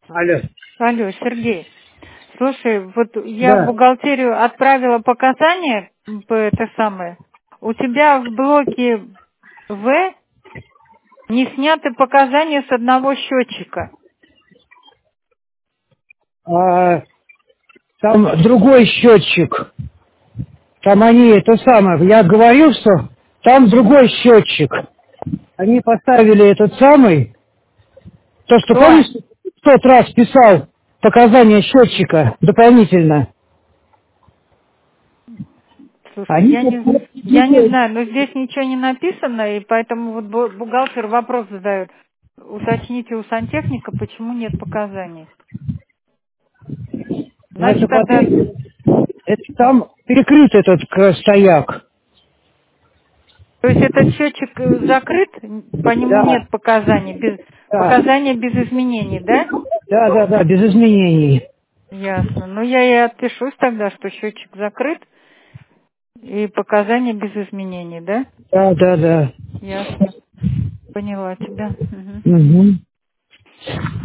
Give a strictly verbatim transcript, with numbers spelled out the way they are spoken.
Алло. Алло, Сергей. Слушай, вот я в Да. бухгалтерию отправила показания, по это самое. У тебя в блоке В не сняты показания с одного счетчика. А, там другой счетчик. Там они, это самое, я говорил, что там другой счетчик. Они поставили этот самый, то, что, Кто? помнишь, в тот раз писал показания счетчика дополнительно. Слушай, Они я не, поставили я не другой. знаю, но здесь ничего не написано, и поэтому вот бу- бухгалтер вопрос задает. Уточните у сантехника, почему нет показаний. Но это Значит, тогда, потом, это там перекрыт этот э, стояк. то есть этот счетчик э, закрыт, по нему Да, нет показаний, без, да, показания без изменений, да? да, да, да, без изменений. Ясно. Ну, я и отпишусь тогда, что счетчик закрыт, и показания без изменений, да? Да, да, да. Ясно. Поняла тебя. Мгм. Угу.